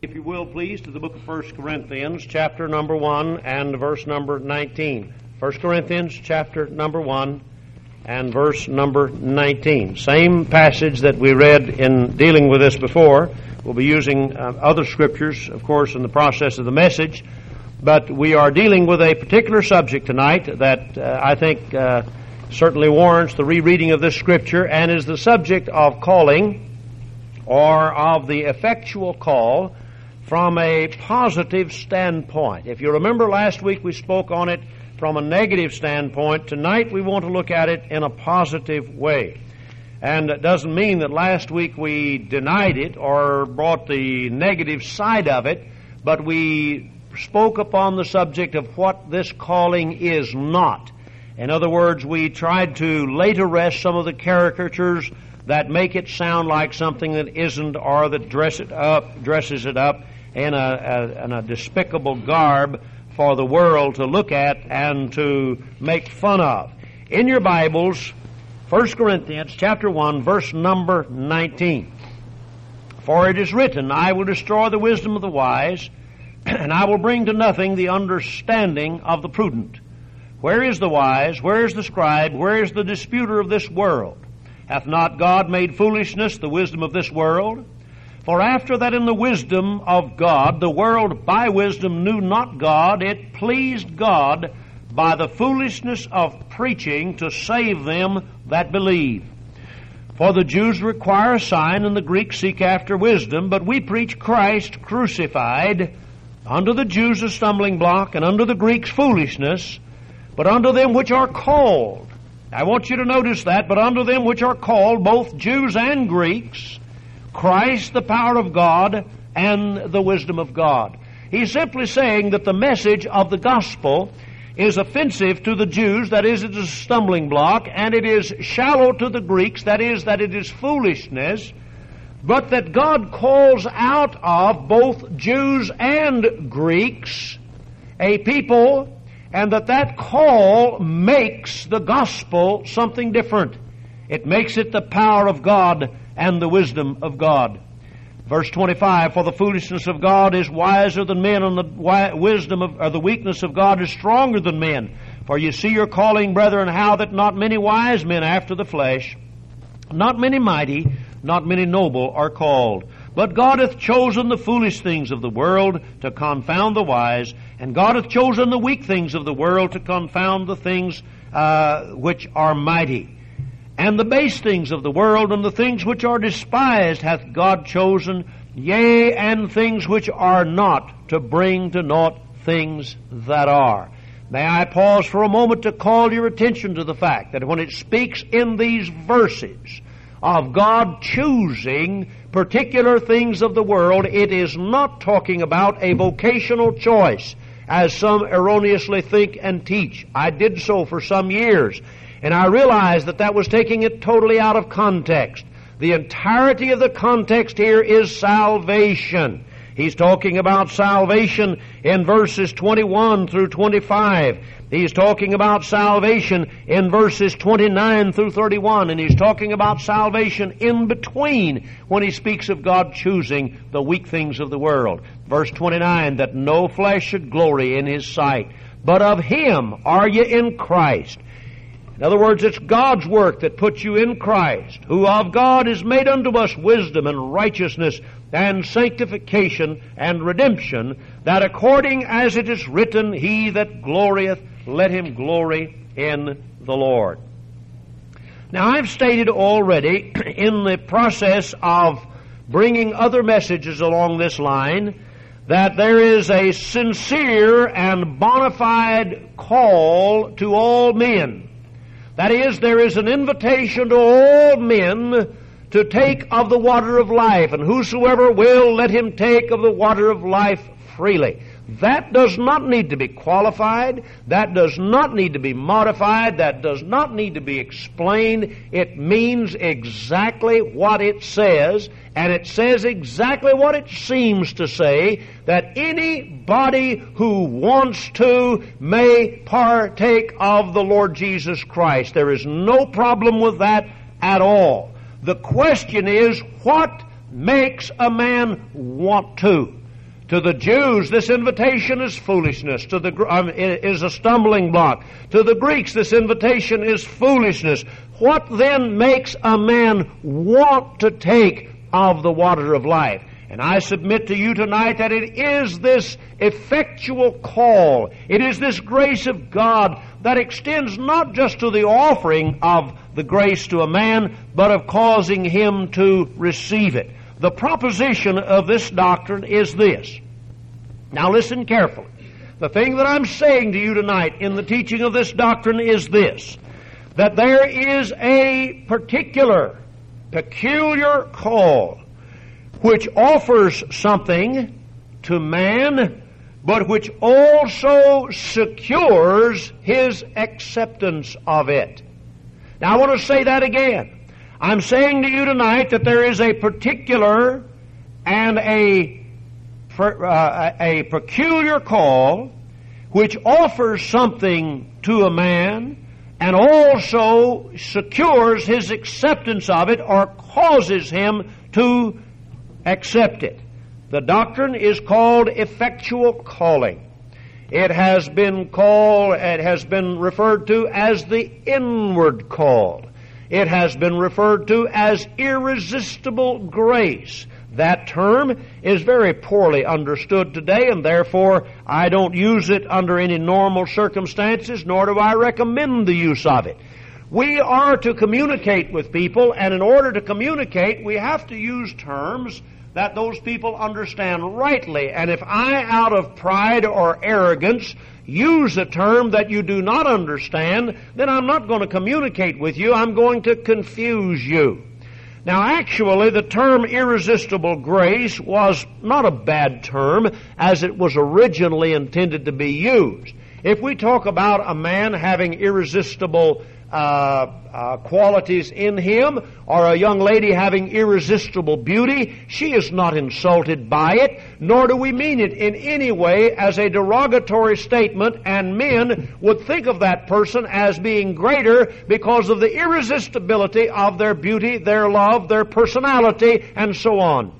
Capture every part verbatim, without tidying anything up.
if you will, please, to the book of First Corinthians, chapter number one and verse number nineteen. First Corinthians, chapter number one and verse number nineteen. Same passage that we read in dealing with this before. We'll be using uh, other scriptures, of course, in the process of the message, but we are dealing with a particular subject tonight that uh, I think uh, certainly warrants the rereading of this scripture, and is the subject of calling, or of the effectual call, from a positive standpoint. If you remember, last week we spoke on it from a negative standpoint. Tonight we want to look at it in a positive way. And it doesn't mean that last week we denied it or brought the negative side of it, but we spoke upon the subject of what this calling is not. In other words, we tried to lay to rest some of the caricatures that make it sound like something that isn't, or that dress it up, dresses it up in a, a, in a despicable garb for the world to look at and to make fun of. In your Bibles, First Corinthians chapter one, verse number nineteen. For it is written, I will destroy the wisdom of the wise, and I will bring to nothing the understanding of the prudent. Where is the wise? Where is the scribe? Where is the disputer of this world? Hath not God made foolishness the wisdom of this world? For after that in the wisdom of God, the world by wisdom knew not God, it pleased God by the foolishness of preaching to save them that believe. For the Jews require a sign, and the Greeks seek after wisdom, but we preach Christ crucified, unto the Jews a stumbling block, and unto the Greeks foolishness, but unto them which are called. I want you to notice that, but unto them which are called, both Jews and Greeks, Christ the power of God and the wisdom of God. He's simply saying that the message of the gospel is offensive to the Jews, that is, it is a stumbling block, and it is shallow to the Greeks, that is, that it is foolishness, but that God calls out of both Jews and Greeks a people, and that that call makes the gospel something different. It makes it the power of God and the wisdom of God. Verse twenty-five, for the foolishness of God is wiser than men, and the wisdom of, or the weakness of God is stronger than men. For you see your calling, brethren, how that not many wise men after the flesh, not many mighty, not many noble are called. But God hath chosen the foolish things of the world to confound the wise, and God hath chosen the weak things of the world to confound the things uh, which are mighty. And the base things of the world and the things which are despised hath God chosen, yea, and things which are not, to bring to naught things that are. May I pause for a moment to call your attention to the fact that when it speaks in these verses of God choosing particular things of the world, it is not talking about a vocational choice, as some erroneously think and teach. I did so for some years, and I realized that that was taking it totally out of context. The entirety of the context here is salvation. He's talking about salvation in verses twenty-one through twenty-five. He's talking about salvation in verses twenty-nine through thirty-one. And he's talking about salvation in between when he speaks of God choosing the weak things of the world. Verse twenty-nine, that no flesh should glory in his sight, but of him are ye in Christ. In other words, it's God's work that puts you in Christ, who of God is made unto us wisdom and righteousness and sanctification and redemption, that according as it is written, he that glorieth, let him glory in the Lord. Now, I've stated already in the process of bringing other messages along this line that there is a sincere and bona fide call to all men. That is, there is an invitation to all men to take of the water of life, and whosoever will, let him take of the water of life freely. That does not need to be qualified. That does not need to be modified. That does not need to be explained. It means exactly what it says, and it says exactly what it seems to say, that anybody who wants to may partake of the Lord Jesus Christ. There is no problem with that at all. The question is, what makes a man want to? To the Jews, this invitation is foolishness. To the um, is a stumbling block. To the Greeks, this invitation is foolishness. What then makes a man want to take of the water of life? And I submit to you tonight that it is this effectual call. It is this grace of God that extends not just to the offering of the grace to a man, but of causing him to receive it. The proposition of this doctrine is this. Now listen carefully. The thing that I'm saying to you tonight in the teaching of this doctrine is this, that there is a particular, peculiar call which offers something to man, but which also secures his acceptance of it. Now I want to say that again. I'm saying to you tonight that there is a particular and a, uh, a peculiar call which offers something to a man and also secures his acceptance of it or causes him to accept it. The doctrine is called effectual calling. It has been called, it has been referred to as the inward call. It has been referred to as irresistible grace. That term is very poorly understood today, and therefore I don't use it under any normal circumstances, nor do I recommend the use of it. We are to communicate with people, and in order to communicate, we have to use terms that those people understand rightly. And if I, out of pride or arrogance, use a term that you do not understand, then I'm not going to communicate with you. I'm going to confuse you. Now, actually, the term irresistible grace was not a bad term as it was originally intended to be used. If we talk about a man having irresistible uh, uh, qualities in him, or a young lady having irresistible beauty, she is not insulted by it, nor do we mean it in any way as a derogatory statement, and men would think of that person as being greater because of the irresistibility of their beauty, their love, their personality, and so on.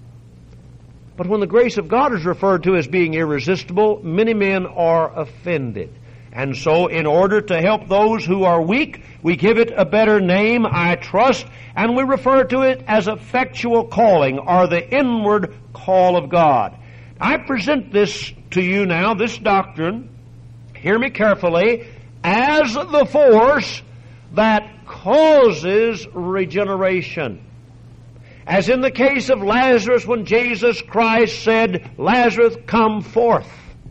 But when the grace of God is referred to as being irresistible, many men are offended. And so in order to help those who are weak, we give it a better name, I trust, and we refer to it as effectual calling, or the inward call of God. I present this to you now, this doctrine, hear me carefully, as the force that causes regeneration. As in the case of Lazarus, when Jesus Christ said, "Lazarus, come forth."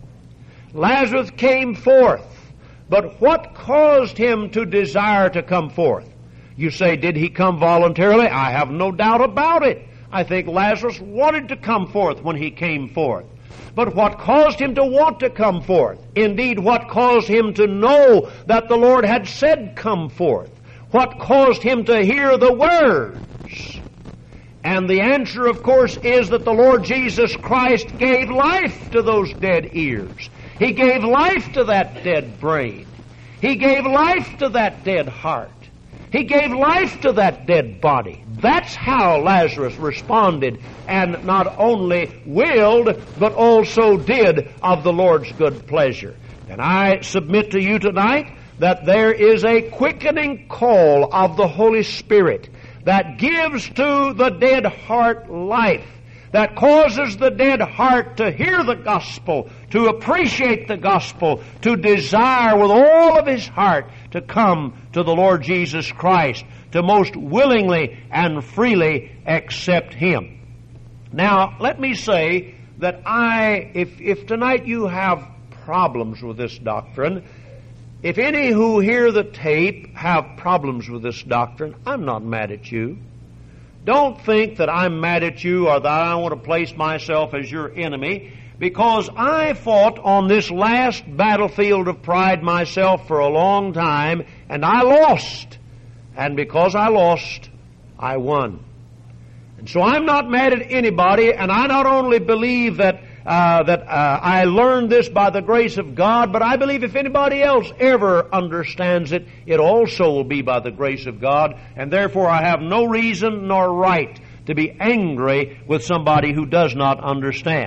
Lazarus came forth. But what caused him to desire to come forth? You say, did he come voluntarily? I have no doubt about it. I think Lazarus wanted to come forth when he came forth. But what caused him to want to come forth? Indeed, what caused him to know that the Lord had said, "Come forth"? What caused him to hear the words? And the answer, of course, is that the Lord Jesus Christ gave life to those dead ears. He gave life to that dead brain. He gave life to that dead heart. He gave life to that dead body. That's how Lazarus responded, and not only willed, but also did of the Lord's good pleasure. And I submit to you tonight that there is a quickening call of the Holy Spirit that gives to the dead heart life, that causes the dead heart to hear the gospel, to appreciate the gospel, to desire with all of his heart to come to the Lord Jesus Christ, to most willingly and freely accept Him. Now, let me say that I, if, if tonight you have problems with this doctrine, if any who hear the tape have problems with this doctrine, I'm not mad at you. Don't think that I'm mad at you or that I want to place myself as your enemy, because I fought on this last battlefield of pride myself for a long time, and I lost. And because I lost, I won. And so I'm not mad at anybody, and I not only believe that uh, that uh, I learned this by the grace of God, but I believe if anybody else ever understands it, it also will be by the grace of God, and therefore I have no reason nor right to be angry with somebody who does not understand.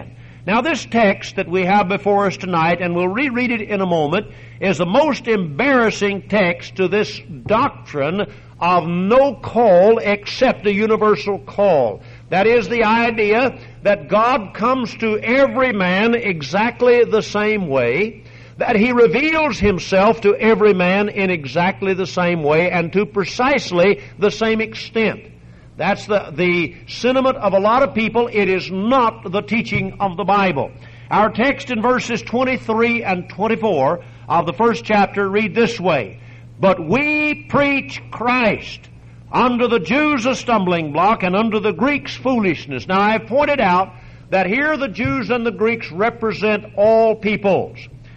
Now, this text that we have before us tonight, and we'll reread it in a moment, is the most embarrassing text to this doctrine of no call except a universal call. That is the idea that God comes to every man exactly the same way, that He reveals Himself to every man in exactly the same way and to precisely the same extent. That's the, the sentiment of a lot of people. It is not the teaching of the Bible. Our text in verses twenty-three and twenty-four of the first chapter read this way, "But we preach Christ, unto the Jews a stumbling block, and unto the Greeks foolishness." Now, I have pointed out that here the Jews and the Greeks represent all peoples.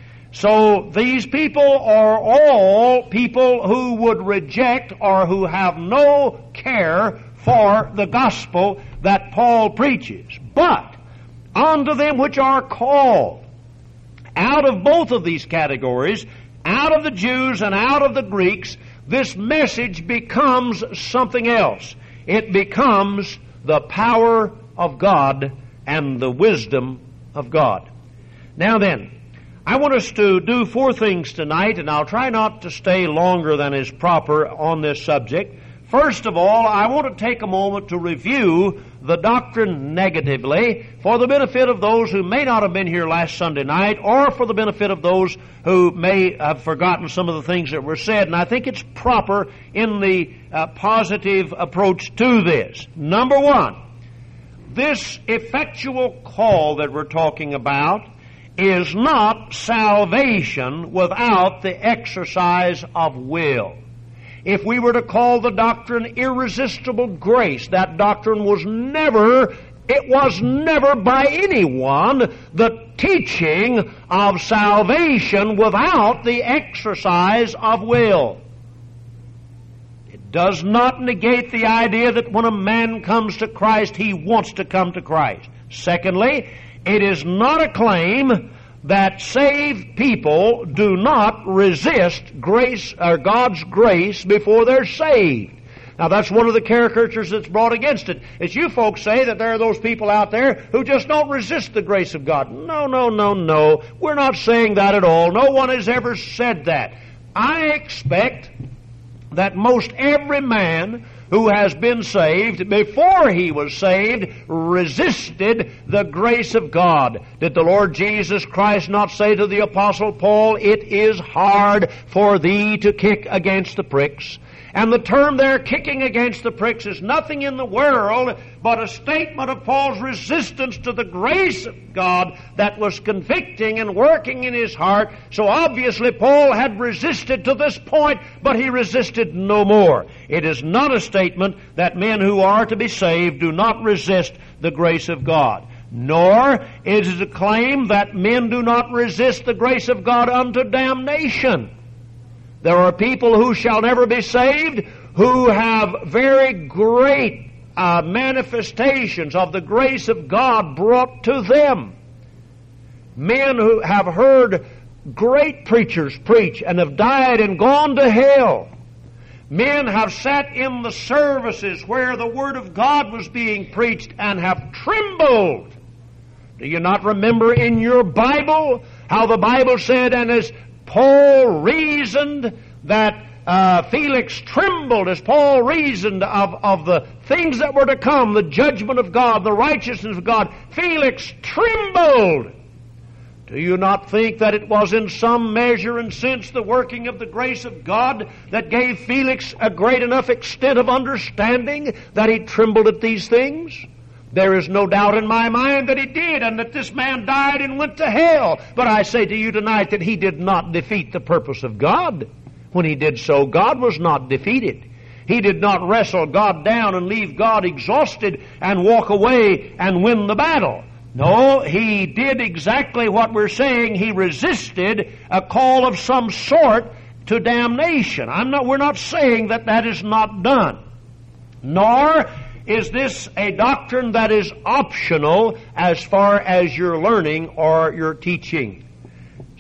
So these people are all people who would reject or who have no care for the gospel that Paul preaches. But unto them which are called, out of both of these categories, out of the Jews and out of the Greeks, this message becomes something else. It becomes the power of God and the wisdom of God. Now then, I want us to do four things tonight, and I'll try not to stay longer than is proper on this subject. First of all, I want to take a moment to review the doctrine negatively for the benefit of those who may not have been here last Sunday night, or for the benefit of those who may have forgotten some of the things that were said. And I think it's proper in the uh, positive approach to this. Number one, this effectual call that we're talking about is not salvation without the exercise of will. If we were to call the doctrine irresistible grace, that doctrine was never, it was never by anyone the teaching of salvation without the exercise of will. It does not negate the idea that when a man comes to Christ, he wants to come to Christ. Secondly, it is not a claim that saved people do not resist grace or God's grace before they're saved. Now, that's one of the caricatures that's brought against it. It's you folks say that there are those people out there who just don't resist the grace of God. No, no, no, no. We're not saying that at all. No one has ever said that. I expect that most every man who has been saved, before he was saved, resisted the grace of God. Did the Lord Jesus Christ not say to the Apostle Paul, "It is hard for thee to kick against the pricks"? And the term there, kicking against the pricks, is nothing in the world but a statement of Paul's resistance to the grace of God that was convicting and working in his heart. So obviously Paul had resisted to this point, but he resisted no more. It is not a statement that men who are to be saved do not resist the grace of God. Nor is it a claim that men do not resist the grace of God unto damnation. There are people who shall never be saved who have very great uh, manifestations of the grace of God brought to them. Men who have heard great preachers preach and have died and gone to hell. Men have sat in the services where the Word of God was being preached and have trembled. Do you not remember in your Bible how the Bible said, and as Paul reasoned that uh, Felix trembled as Paul reasoned of, of the things that were to come, the judgment of God, the righteousness of God. Felix trembled. Do you not think that it was in some measure and sense the working of the grace of God that gave Felix a great enough extent of understanding that he trembled at these things? There is no doubt in my mind that he did, and that this man died and went to hell. But I say to you tonight that he did not defeat the purpose of God. When he did so, God was not defeated. He did not wrestle God down and leave God exhausted and walk away and win the battle. No, he did exactly what we're saying. He resisted a call of some sort to damnation. I'm not, we're not saying that that is not done. Nor is this a doctrine that is optional as far as your learning or your teaching.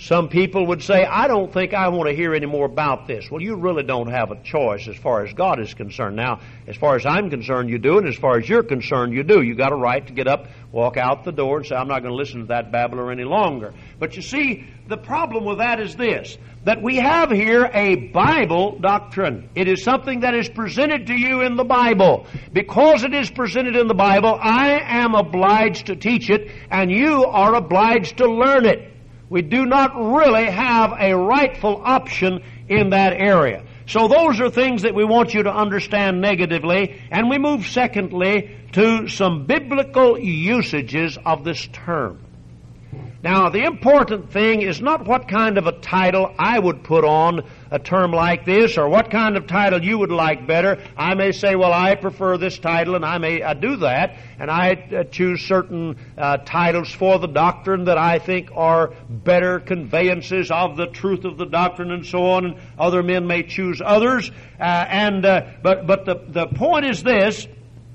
Some people would say, I don't think I want to hear any more about this. Well, you really don't have a choice as far as God is concerned. Now, as far as I'm concerned, you do, and as far as you're concerned, you do. You got a right to get up, walk out the door, and say, I'm not going to listen to that babbler any longer. But you see, the problem with that is this, that we have here a Bible doctrine. It is something that is presented to you in the Bible. Because it is presented in the Bible, I am obliged to teach it, and you are obliged to learn it. We do not really have a rightful option in that area. So those are things that we want you to understand negatively. And we move secondly to some biblical usages of this term. Now, the important thing is not what kind of a title I would put on a term like this, or what kind of title you would like better. I may say, well, I prefer this title, and I may uh, do that, and I uh, choose certain uh, titles for the doctrine that I think are better conveyances of the truth of the doctrine, and so on, and other men may choose others. Uh, and uh, But, but the, the point is this,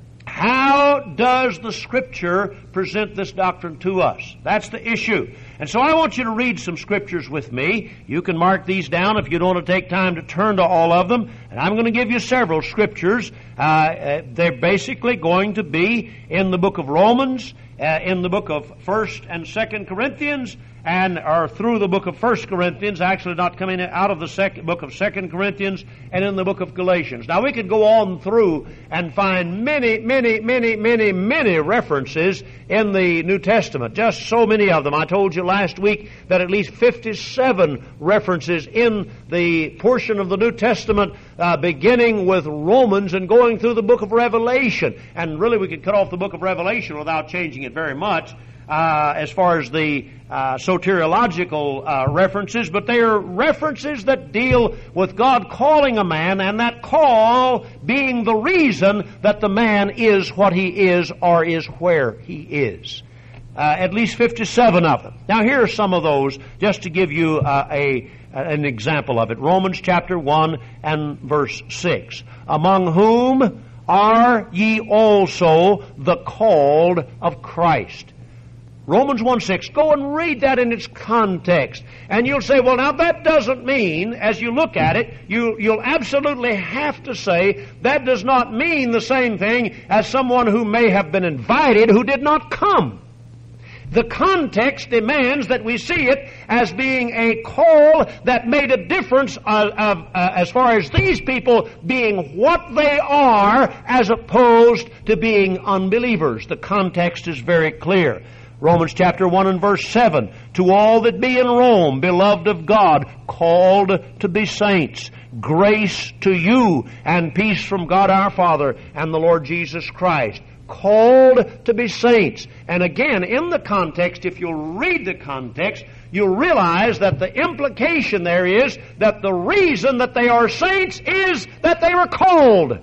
how does the Scripture present this doctrine to us? That's the issue. And so I want you to read some Scriptures with me. You can mark these down if you don't want to take time to turn to all of them. And I'm going to give you several Scriptures. Uh, uh, they're basically going to be in the book of Romans, uh, in the book of First and Second Corinthians, and are through the book of First Corinthians, actually not coming out of the second book of Second Corinthians, and in the book of Galatians. Now we could go on through and find many, many, many, many, many references in the New Testament. Just so many of them. I told you last week that at least fifty-seven references in the portion of the New Testament uh, beginning with Romans and going through the book of Revelation. And really we could cut off the book of Revelation without changing it very much. Uh, as far as the uh, soteriological uh, references, but they are references that deal with God calling a man, and that call being the reason that the man is what he is or is where he is. Uh, at least fifty-seven of them. Now here are some of those, just to give you uh, a an example of it. Romans chapter one and verse six. Among whom are ye also the called of Christ? Romans one six. Go and read that in its context. And you'll say, well, now that doesn't mean, as you look at it, you, you'll absolutely have to say that does not mean the same thing as someone who may have been invited who did not come. The context demands that we see it as being a call that made a difference of, of, uh, as far as these people being what they are as opposed to being unbelievers. The context is very clear. Romans chapter one and verse seven, to all that be in Rome, beloved of God, called to be saints, grace to you and peace from God our Father and the Lord Jesus Christ. Called to be saints. And again, in the context, if you'll read the context, you'll realize that the implication there is that the reason that they are saints is that they were called.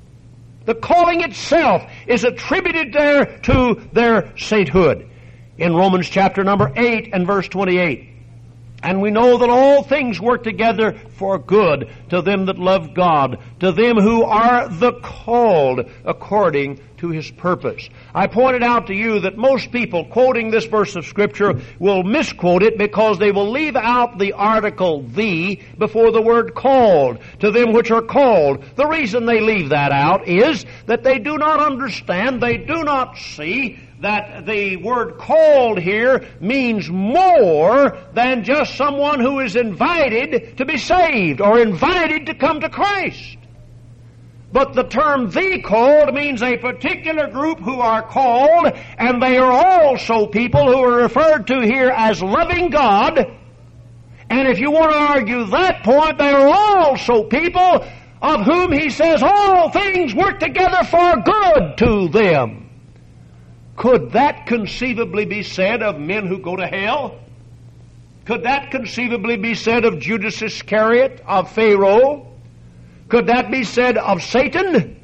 The calling itself is attributed there to their sainthood. In Romans chapter number eight and verse twenty-eight. And we know that all things work together for good to them that love God, to them who are the called according to His purpose. I pointed out to you that most people quoting this verse of Scripture will misquote it because they will leave out the article the before the word called, to them which are called. The reason they leave that out is that they do not understand, they do not see that the word called here means more than just someone who is invited to be saved or invited to come to Christ. But the term the called means a particular group who are called, and they are also people who are referred to here as loving God. And if you want to argue that point, they are also people of whom He says all things work together for good to them. Could that conceivably be said of men who go to hell? Could that conceivably be said of Judas Iscariot, of Pharaoh? Could that be said of Satan?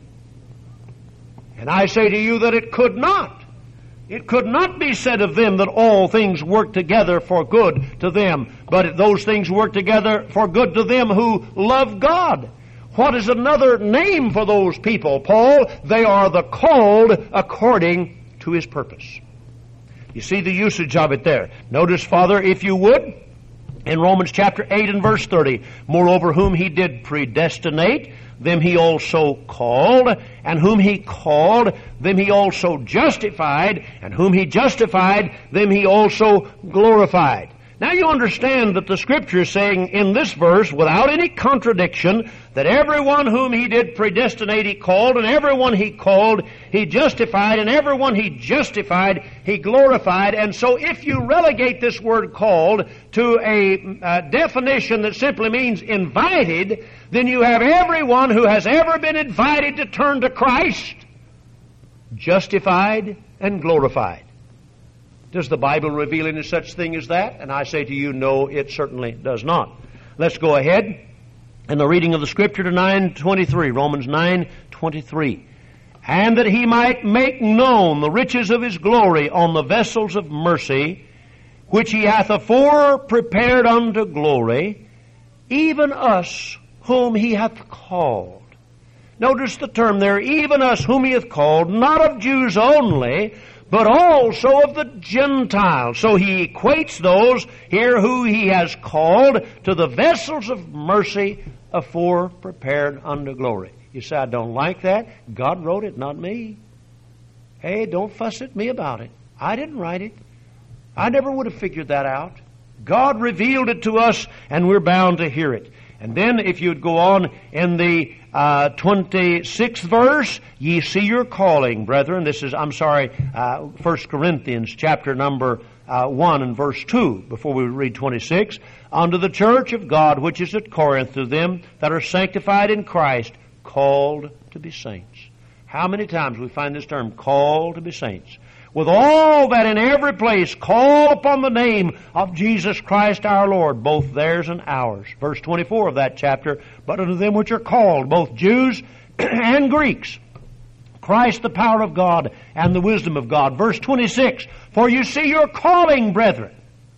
And I say to you that it could not. It could not be said of them that all things work together for good to them, but those things work together for good to them who love God. What is another name for those people, Paul? They are the called according to His purpose. You see the usage of it there. Notice, Father, if you would, In Romans chapter eight and verse thirty, moreover, whom he did predestinate, them he also called, and whom he called, them he also justified, and whom he justified, them he also glorified. Now you understand that the Scripture is saying in this verse, without any contradiction, that everyone whom he did predestinate he called, and everyone he called he justified, and everyone he justified he glorified. And so if you relegate this word called to a uh, definition that simply means invited, then you have everyone who has ever been invited to turn to Christ, justified and glorified. Does the Bible reveal any such thing as that? And I say to you, no, it certainly does not. Let's go ahead in the reading of the Scripture to nine twenty-three, Romans nine twenty-three. And that he might make known the riches of his glory on the vessels of mercy, which he hath afore prepared unto glory, even us whom he hath called. Notice the term there, even us whom he hath called, not of Jews only, but also of the Gentiles. So he equates those here who he has called to the vessels of mercy afore prepared unto glory. You say, I don't like that. God wrote it, not me. Hey, don't fuss at me about it. I didn't write it. I never would have figured that out. God revealed it to us, and we're bound to hear it. And then if you'd go on in the uh, twenty-sixth verse, ye see your calling, brethren. This is, I'm sorry, uh, First Corinthians chapter number uh, one and verse two, before we read twenty-six. Unto the church of God which is at Corinth, to them that are sanctified in Christ, called to be saints. How many times we find this term, called to be saints? With all that in every place call upon the name of Jesus Christ our Lord, both theirs and ours. Verse twenty-four of that chapter, but unto them which are called, both Jews and Greeks, Christ the power of God and the wisdom of God. Verse twenty-six, for you see your calling, brethren,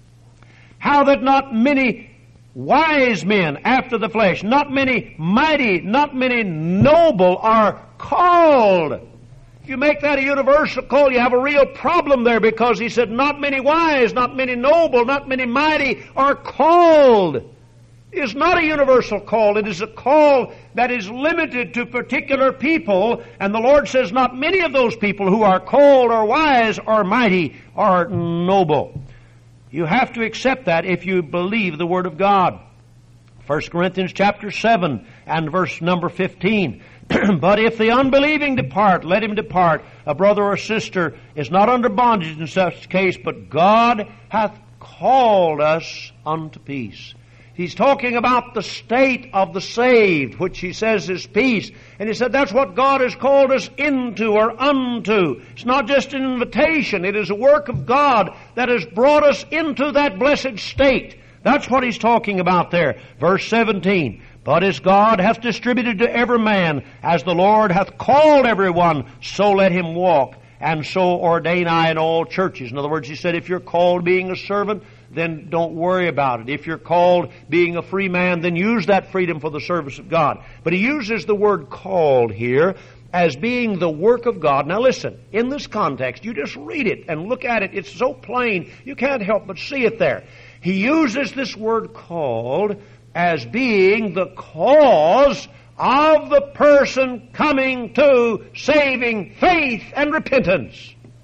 how that not many wise men after the flesh, not many mighty, not many noble are called. If you make that a universal call, you have a real problem there, because he said not many wise, not many noble, not many mighty are called. It is not a universal call. It is a call that is limited to particular people, and the Lord says not many of those people who are called or wise or mighty or noble. You have to accept that if you believe the Word of God. First Corinthians chapter seven and verse number fifteen. But if the unbelieving depart, let him depart. A brother or sister is not under bondage in such case, but God hath called us unto peace. He's talking about the state of the saved, which he says is peace. And he said that's what God has called us into or unto. It's not just an invitation. It is a work of God that has brought us into that blessed state. That's what he's talking about there. Verse seventeen. But as God hath distributed to every man, as the Lord hath called every one, so let him walk, and so ordain I in all churches. In other words, he said, if you're called being a servant, then don't worry about it. If you're called being a free man, then use that freedom for the service of God. But he uses the word called here as being the work of God. Now listen, in this context, you just read it and look at it. It's so plain, you can't help but see it there. He uses this word called as being the cause of the person coming to saving faith and repentance.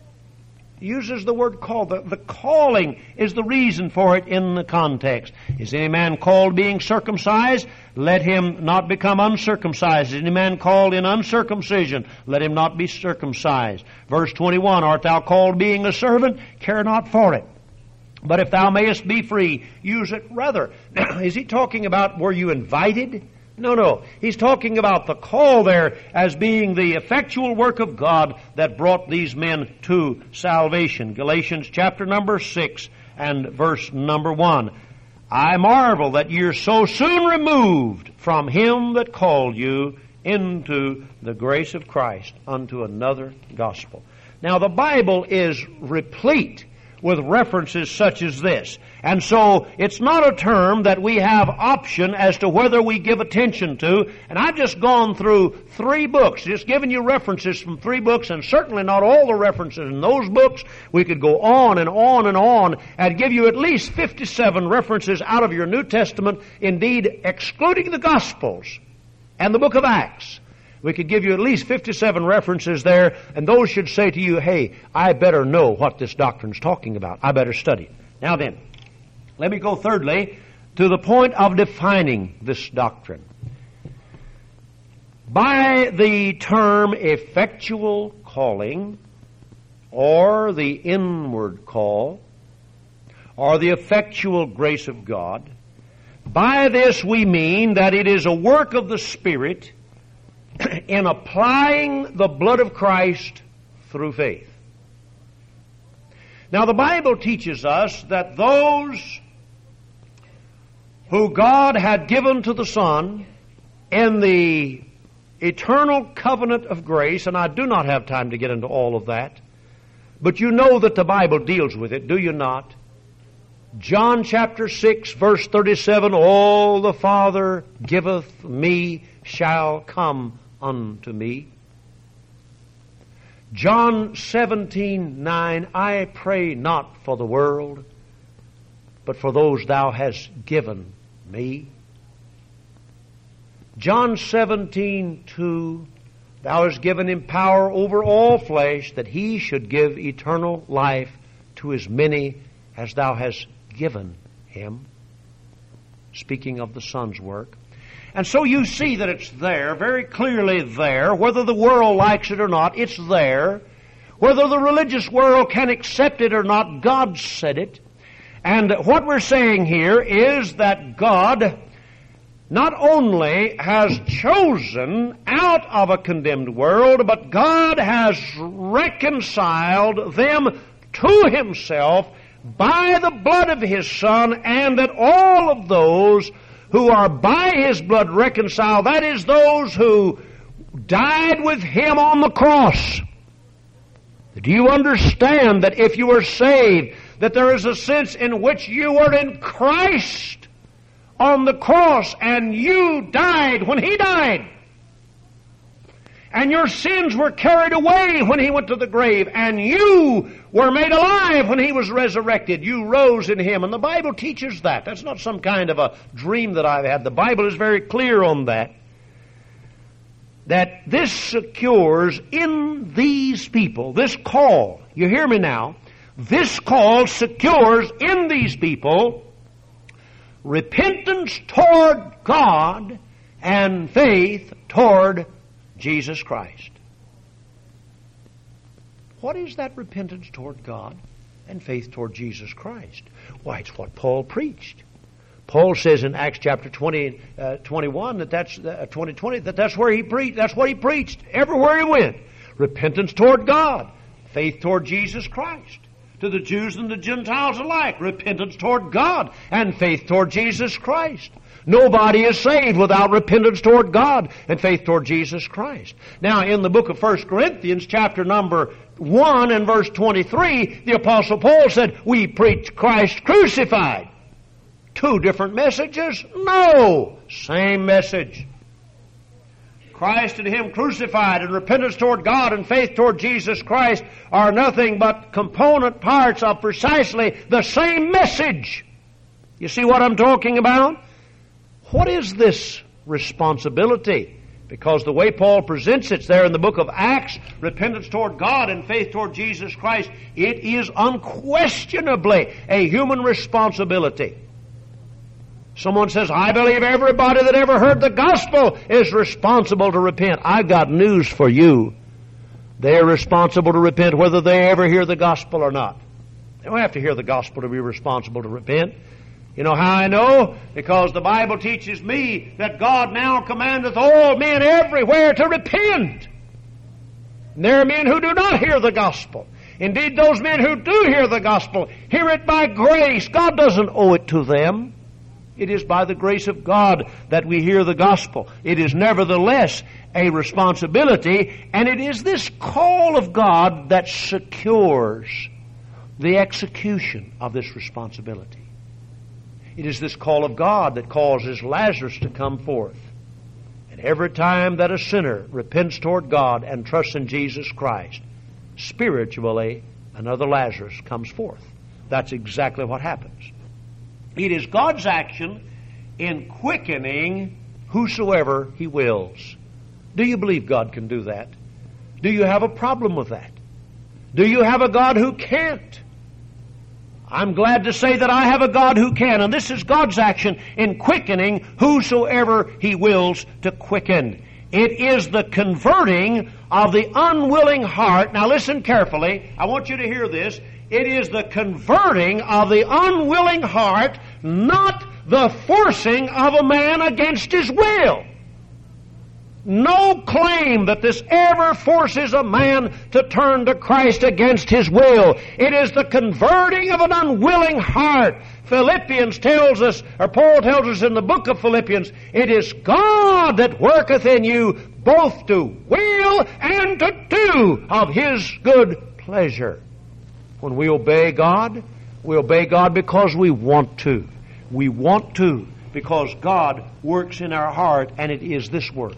He uses the word called. The, the calling is the reason for it in the context. Is any man called being circumcised? Let him not become uncircumcised. Is any man called in uncircumcision? Let him not be circumcised. Verse twenty-one, art thou called being a servant? Care not for it. But if thou mayest be free, use it rather. Now, is he talking about were you invited? No, no. He's talking about the call there as being the effectual work of God that brought these men to salvation. Galatians chapter number six and verse number one. I marvel that you're so soon removed from him that called you into the grace of Christ unto another gospel. Now the Bible is replete with references such as this. And so it's not a term that we have option as to whether we give attention to. And I've just gone through three books, just giving you references from three books, and certainly not all the references in those books. We could go on and on and on and give you at least fifty-seven references out of your New Testament, indeed excluding the Gospels and the book of Acts. We could give you at least fifty-seven references there, and those should say to you, hey, I better know what this doctrine's talking about. I better study it. Now then, let me go thirdly to the point of defining this doctrine. By the term effectual calling, or the inward call, or the effectual grace of God, by this we mean that it is a work of the Spirit in applying the blood of Christ through faith. Now the Bible teaches us that those who God had given to the Son in the eternal covenant of grace, and I do not have time to get into all of that, but you know that the Bible deals with it, do you not? John chapter six, verse thirty-seven, all the Father giveth me shall come unto me. John seventeen, nine, I pray not for the world, but for those thou hast given me. John seventeen, two, thou hast given him power over all flesh, that he should give eternal life to as many as thou hast given him. Speaking of the Son's work. And so you see that it's there, very clearly there. Whether the world likes it or not, it's there. Whether the religious world can accept it or not, God said it. And what we're saying here is that God not only has chosen out of a condemned world, but God has reconciled them to Himself by the blood of His Son, and that all of those who are by His blood reconciled, that is, those who died with Him on the cross. Do you understand that if you are saved, that there is a sense in which you are in Christ on the cross, and you died when He died? And your sins were carried away when He went to the grave, and you were made alive when He was resurrected. You rose in Him. And the Bible teaches that. That's not some kind of a dream that I've had. The Bible is very clear on that. That this secures in these people, this call, you hear me now, this call secures in these people repentance toward God and faith toward Jesus Christ. What is that repentance toward God and faith toward Jesus Christ? Why, it's what Paul preached. Paul says in Acts chapter twenty, uh, twenty-one that that's uh, twenty, twenty that that's where he preached. That's what he preached everywhere he went. Repentance toward God, faith toward Jesus Christ. To the Jews and the Gentiles alike, repentance toward God and faith toward Jesus Christ. Nobody is saved without repentance toward God and faith toward Jesus Christ. Now, in the book of First Corinthians, chapter number one and verse twenty-three, the Apostle Paul said, we preach Christ crucified. Two different messages? No, same message. Christ and Him crucified, and repentance toward God and faith toward Jesus Christ are nothing but component parts of precisely the same message. You see what I'm talking about? What is this responsibility? Because the way Paul presents it there in the book of Acts, repentance toward God and faith toward Jesus Christ, it is unquestionably a human responsibility. Someone says, I believe everybody that ever heard the gospel is responsible to repent. I've got news for you. They're responsible to repent whether they ever hear the gospel or not. They don't have to hear the gospel to be responsible to repent. You know how I know? Because the Bible teaches me that God now commandeth all men everywhere to repent. And there are men who do not hear the gospel. Indeed, those men who do hear the gospel hear it by grace. God doesn't owe it to them. It is by the grace of God that we hear the gospel. It is nevertheless a responsibility, and it is this call of God that secures the execution of this responsibility. It is this call of God that causes Lazarus to come forth. And every time that a sinner repents toward God and trusts in Jesus Christ, spiritually, another Lazarus comes forth. That's exactly what happens. It is God's action in quickening whosoever He wills. Do you believe God can do that? Do you have a problem with that? Do you have a God who can't? I'm glad to say that I have a God who can, and this is God's action in quickening whosoever He wills to quicken. It is the converting of the unwilling heart. Now listen carefully. I want you to hear this. It is the converting of the unwilling heart, not the forcing of a man against his will. No claim that this ever forces a man to turn to Christ against his will. It is the converting of an unwilling heart. Philippians tells us, or Paul tells us in the book of Philippians, it is God that worketh in you both to will and to do of His good pleasure. When we obey God, we obey God because we want to. We want to because God works in our heart, and it is this work.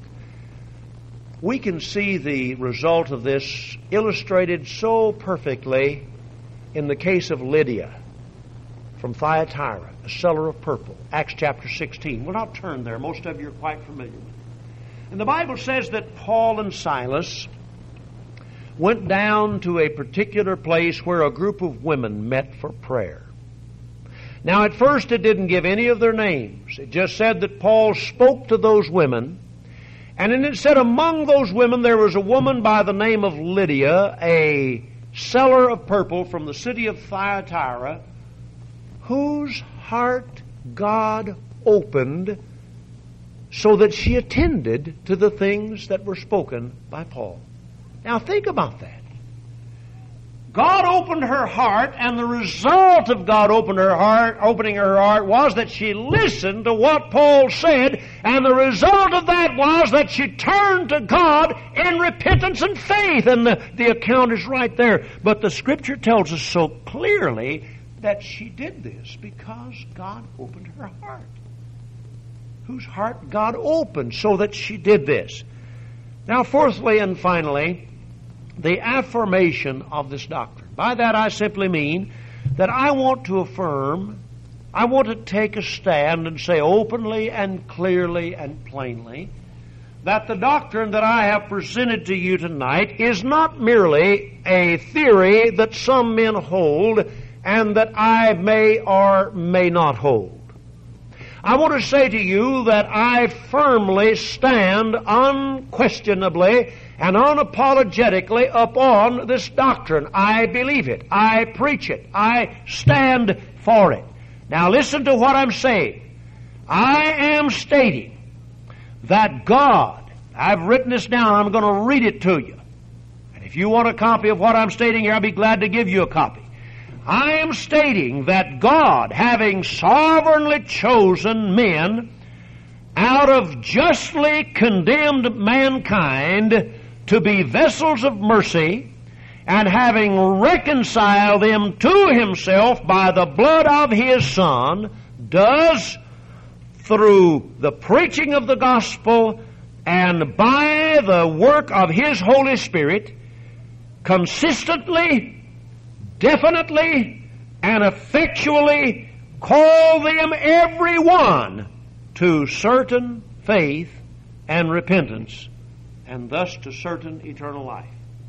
We can see the result of this illustrated so perfectly in the case of Lydia from Thyatira, a seller of purple, Acts chapter sixteen. We'll not turn there. Most of you are quite familiar with it. And the Bible says that Paul and Silas went down to a particular place where a group of women met for prayer. Now, at first it didn't give any of their names. It just said that Paul spoke to those women, and then it said among those women there was a woman by the name of Lydia, a seller of purple from the city of Thyatira, whose heart God opened so that she attended to the things that were spoken by Paul. Now think about that. God opened her heart, and the result of God opened her heart, opening her heart was that she listened to what Paul said, and the result of that was that she turned to God in repentance and faith, and the, the account is right there. But the Scripture tells us so clearly that she did this because God opened her heart. Whose heart God opened so that she did this. Now, fourthly and finally, the affirmation of this doctrine. By that I simply mean that I want to affirm, I want to take a stand and say openly and clearly and plainly that the doctrine that I have presented to you tonight is not merely a theory that some men hold and that I may or may not hold. I want to say to you that I firmly stand unquestionably and unapologetically upon this doctrine. I believe it. I preach it. I stand for it. Now listen to what I'm saying. I am stating that God, I've written this down, I'm going to read it to you. And if you want a copy of what I'm stating here, I'll be glad to give you a copy. I am stating that God, having sovereignly chosen men out of justly condemned mankind to be vessels of mercy, and having reconciled them to Himself by the blood of His Son, does, through the preaching of the gospel and by the work of His Holy Spirit, consistently, definitely, and effectually call them every one to certain faith and repentance, and thus to certain eternal life.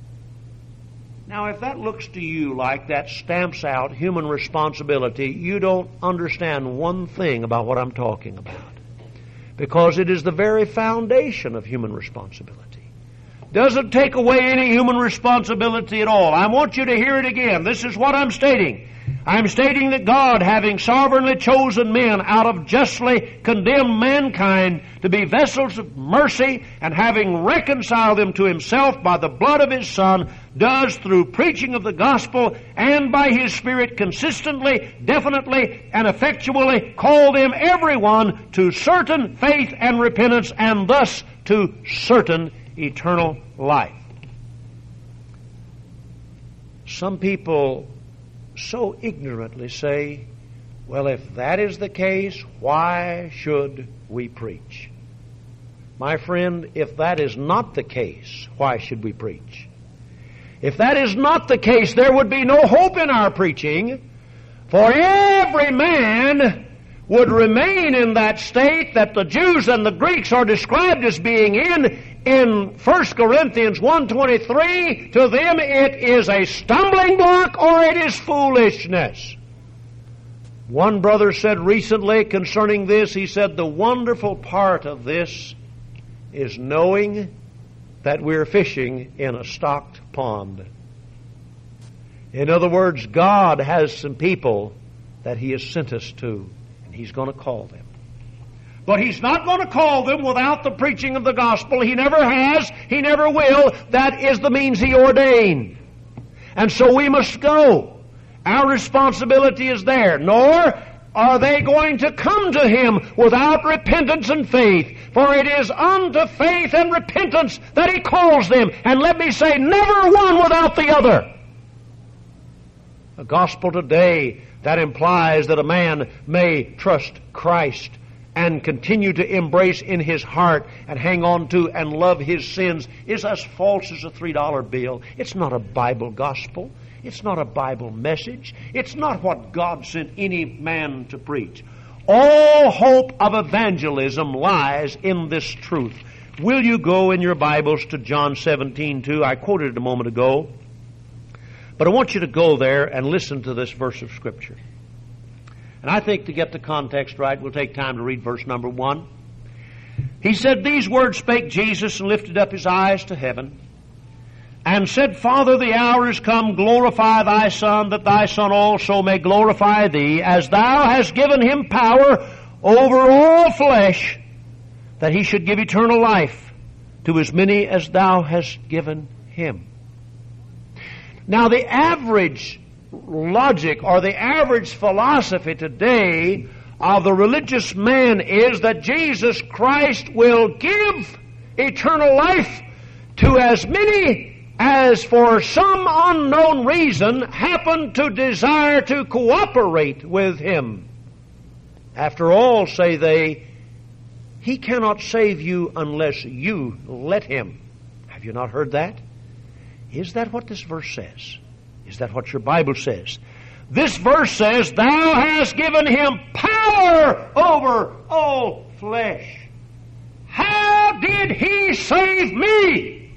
Now, if that looks to you like that stamps out human responsibility, you don't understand one thing about what I'm talking about, because it is the very foundation of human responsibility. Doesn't take away any human responsibility at all. I want you to hear it again. This is what I'm stating. I'm stating that God, having sovereignly chosen men out of justly condemned mankind to be vessels of mercy, and having reconciled them to Himself by the blood of His Son, does, through preaching of the gospel and by His Spirit, consistently, definitely, and effectually call them everyone to certain faith and repentance, and thus to certain eternal life. Some people so ignorantly say, well, if that is the case, why should we preach? My friend, if that is not the case, why should we preach? If that is not the case, there would be no hope in our preaching, for every man would remain in that state that the Jews and the Greeks are described as being in. In First Corinthians one twenty-three, to them it is a stumbling block or it is foolishness. One brother said recently concerning this, he said, the wonderful part of this is knowing that we're fishing in a stocked pond. In other words, God has some people that He has sent us to, and He's going to call them. But He's not going to call them without the preaching of the gospel. He never has. He never will. That is the means He ordained. And so we must go. Our responsibility is there. Nor are they going to come to Him without repentance and faith. For it is unto faith and repentance that He calls them. And let me say, never one without the other. A gospel today that implies that a man may trust Christ and continue to embrace in his heart and hang on to and love his sins is as false as a three dollar bill. It's not a Bible gospel. It's not a Bible message. It's not what God sent any man to preach. All hope of evangelism lies in this truth. Will you go in your Bibles to John seventeen two? I quoted it a moment ago. But I want you to go there and listen to this verse of Scripture. And I think to get the context right, we'll take time to read verse number one. He said, these words spake Jesus and lifted up His eyes to heaven and said, Father, the hour is come, glorify Thy Son, that Thy Son also may glorify Thee, as Thou hast given Him power over all flesh, that He should give eternal life to as many as Thou hast given Him. Now the average logic or the average philosophy today of the religious man is that Jesus Christ will give eternal life to as many as for some unknown reason happen to desire to cooperate with Him. After all, say they, He cannot save you unless you let Him. Have you not heard that? Is that what this verse says? Is that what your Bible says? This verse says, Thou hast given Him power over all flesh. How did He save me?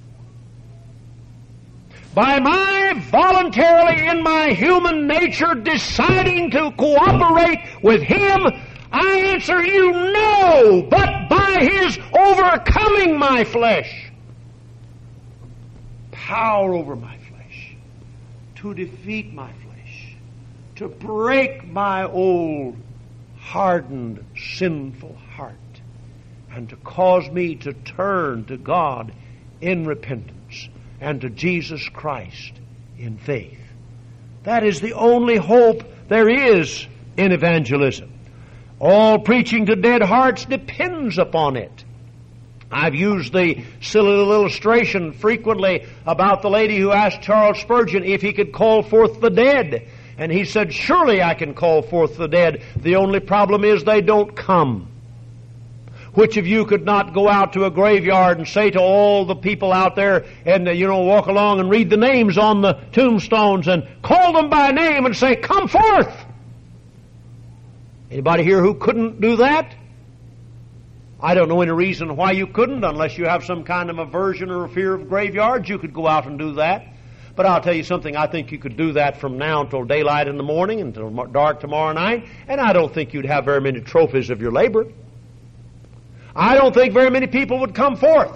By my voluntarily in my human nature deciding to cooperate with Him? I answer you, no, but by His overcoming my flesh. Power over my flesh, to defeat my flesh, to break my old hardened sinful heart, and to cause me to turn to God in repentance and to Jesus Christ in faith. That is the only hope there is in evangelism. All preaching to dead hearts depends upon it. I've used the silly little illustration frequently about the lady who asked Charles Spurgeon if he could call forth the dead. And he said, surely I can call forth the dead. The only problem is they don't come. Which of you could not go out to a graveyard and say to all the people out there and, uh, you know, walk along and read the names on the tombstones and call them by name and say, come forth? Anybody here who couldn't do that? I don't know any reason why you couldn't, unless you have some kind of aversion or fear of graveyards. You could go out and do that. But I'll tell you something, I think you could do that from now until daylight in the morning, until dark tomorrow night, and I don't think you'd have very many trophies of your labor. I don't think very many people would come forth.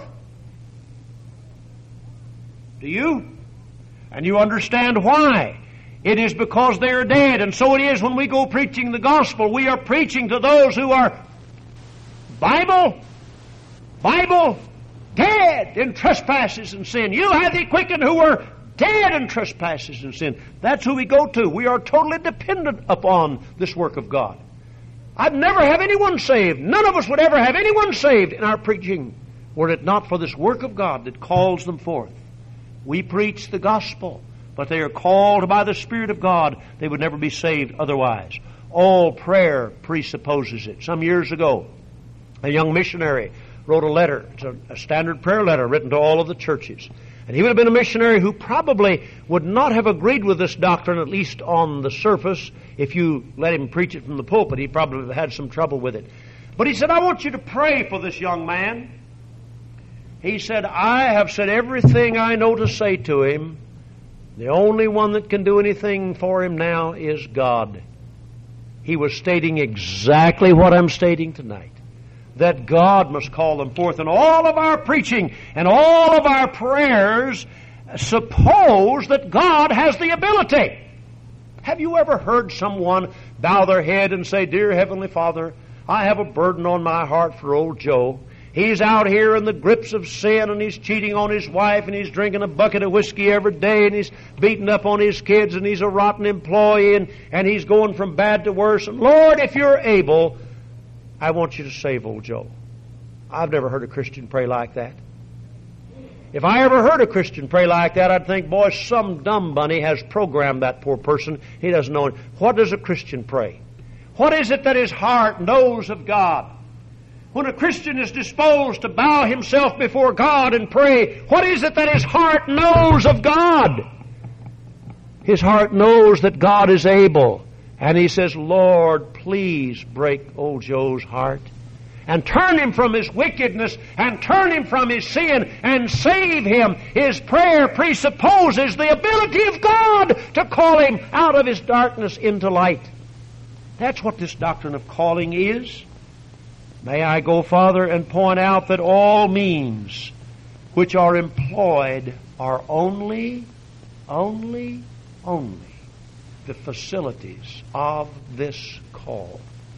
Do you? And you understand why. It is because they are dead. And so it is when we go preaching the gospel. We are preaching to those who are Bible, Bible, dead in trespasses and sin. You have thee quickened who were dead in trespasses and sin. That's who we go to. We are totally dependent upon this work of God. I'd never have anyone saved. None of us would ever have anyone saved in our preaching were it not for this work of God that calls them forth. We preach the gospel but they are called by the Spirit of God. They would never be saved otherwise. All prayer presupposes it. Some years ago, a young missionary wrote a letter. It's a, a standard prayer letter written to all of the churches. And he would have been a missionary who probably would not have agreed with this doctrine, at least on the surface. If you let him preach it from the pulpit, he probably would have had some trouble with it. But he said, I want you to pray for this young man. He said, I have said everything I know to say to him. The only one that can do anything for him now is God. He was stating exactly what I'm stating tonight. That God must call them forth. And all of our preaching and all of our prayers suppose that God has the ability. Have you ever heard someone bow their head and say, Dear Heavenly Father, I have a burden on my heart for old Joe. He's out here in the grips of sin, and he's cheating on his wife, and he's drinking a bucket of whiskey every day, and he's beating up on his kids, and he's a rotten employee, and, and he's going from bad to worse. And Lord, if you're able, I want you to save old Joe. I've never heard a Christian pray like that. If I ever heard a Christian pray like that, I'd think, boy, some dumb bunny has programmed that poor person. He doesn't know it. What does a Christian pray? What is it that his heart knows of God? When a Christian is disposed to bow himself before God and pray, what is it that his heart knows of God? His heart knows that God is able. And he says, Lord, please break old Joe's heart and turn him from his wickedness and turn him from his sin and save him. His prayer presupposes the ability of God to call him out of his darkness into light. That's what this doctrine of calling is. May I go farther and point out that all means which are employed are only, only, only the facilities of this call.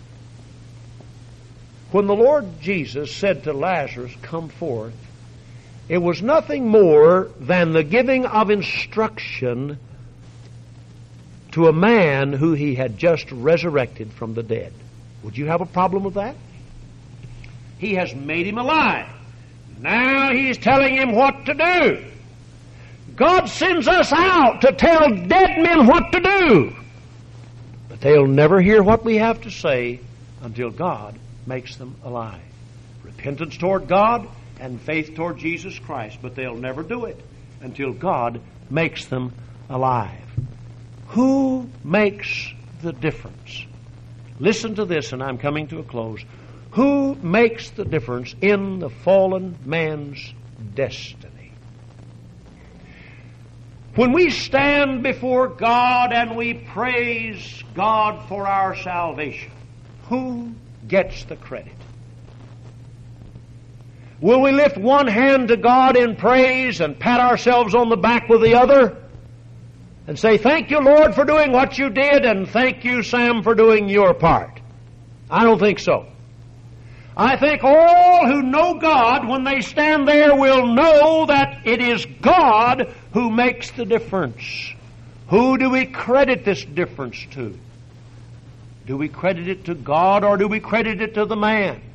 When the Lord Jesus said to Lazarus, come forth, it was nothing more than the giving of instruction to a man who he had just resurrected from the dead. Would you have a problem with that? He has made him alive. Now he's telling him what to do. God sends us out to tell dead men what to do. But they'll never hear what we have to say until God makes them alive. Repentance toward God and faith toward Jesus Christ. But they'll never do it until God makes them alive. Who makes the difference? Listen to this, and I'm coming to a close. Who makes the difference in the fallen man's destiny? When we stand before God and we praise God for our salvation, who gets the credit? Will we lift one hand to God in praise and pat ourselves on the back with the other and say, thank you, Lord, for doing what you did, and thank you, Sam, for doing your part? I don't think so. I think all who know God, when they stand there, will know that it is God who makes the difference. Who do we credit this difference to? Do we credit it to God, or do we credit it to the man?